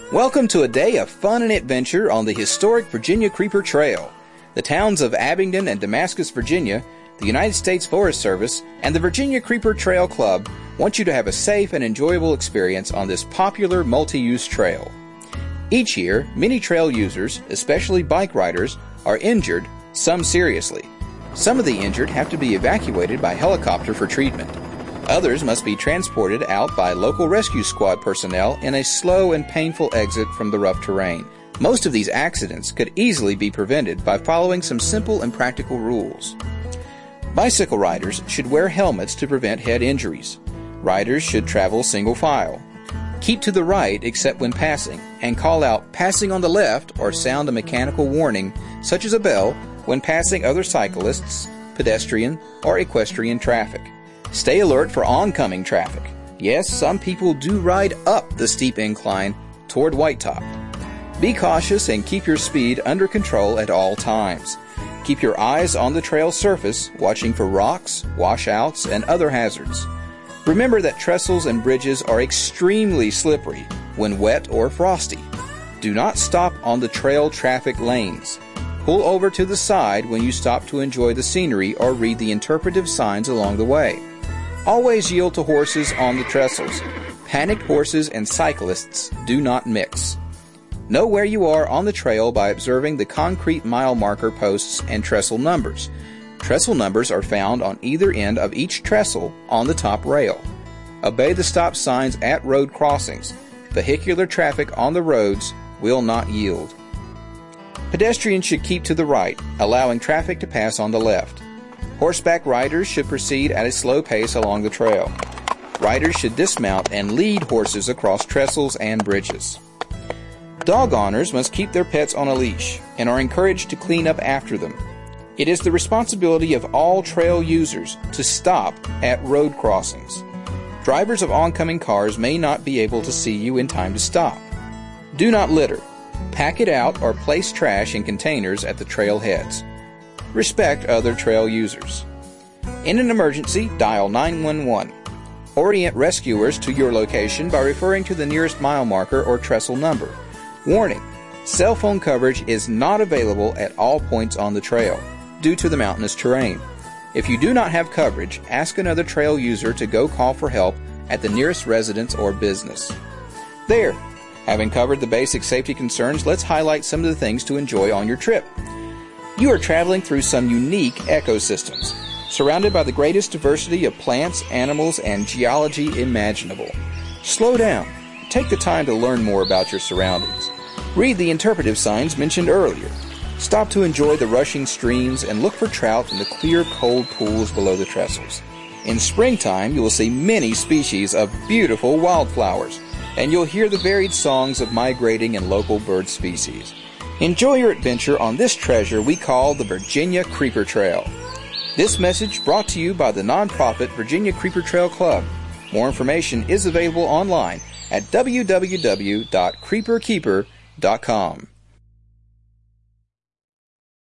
Welcome to a day of fun and adventure on the historic Virginia Creeper Trail. The towns of Abingdon and Damascus, Virginia, the United States Forest Service, and the Virginia Creeper Trail Club want you to have a safe and enjoyable experience on this popular multi-use trail. Each year, many trail users, especially bike riders, are injured, some seriously. Some of the injured have to be evacuated by helicopter for treatment. Others must be transported out by local rescue squad personnel in a slow and painful exit from the rough terrain. Most of these accidents could easily be prevented by following some simple and practical rules. Bicycle riders should wear helmets to prevent head injuries. Riders should travel single file. Keep to the right except when passing, and call out "passing on the left" or sound a mechanical warning, such as a bell, when passing other cyclists, pedestrian, or equestrian traffic. Stay alert for oncoming traffic. Yes, some people do ride up the steep incline toward White Top. Be cautious and keep your speed under control at all times. Keep your eyes on the trail surface, watching for rocks, washouts, and other hazards. Remember that trestles and bridges are extremely slippery when wet or frosty. Do not stop on the trail traffic lanes. Pull over to the side when you stop to enjoy the scenery or read the interpretive signs along the way. Always yield to horses on the trestles. Panicked horses and cyclists do not mix. Know where you are on the trail by observing the concrete mile marker posts and trestle numbers. Trestle numbers are found on either end of each trestle on the top rail. Obey the stop signs at road crossings. Vehicular traffic on the roads will not yield. Pedestrians should keep to the right, allowing traffic to pass on the left. Horseback riders should proceed at a slow pace along the trail. Riders should dismount and lead horses across trestles and bridges. Dog owners must keep their pets on a leash and are encouraged to clean up after them. It is the responsibility of all trail users to stop at road crossings. Drivers of oncoming cars may not be able to see you in time to stop. Do not litter. Pack it out or place trash in containers at the trail heads. Respect other trail users. In an emergency, dial 911. Orient rescuers to your location by referring to the nearest mile marker or trestle number. Warning: cell phone coverage is not available at all points on the trail due to the mountainous terrain. If you do not have coverage, ask another trail user to go call for help at the nearest residence or business. There, having covered the basic safety concerns, let's highlight some of the things to enjoy on your trip. You are traveling through some unique ecosystems, surrounded by the greatest diversity of plants, animals, and geology imaginable. Slow down. Take the time to learn more about your surroundings. Read the interpretive signs mentioned earlier. Stop to enjoy the rushing streams and look for trout in the clear, cold pools below the trestles. In springtime, you will see many species of beautiful wildflowers, and you'll hear the varied songs of migrating and local bird species. Enjoy your adventure on this treasure we call the Virginia Creeper Trail. This message brought to you by the nonprofit Virginia Creeper Trail Club. More information is available online at www.creeperkeeper.com.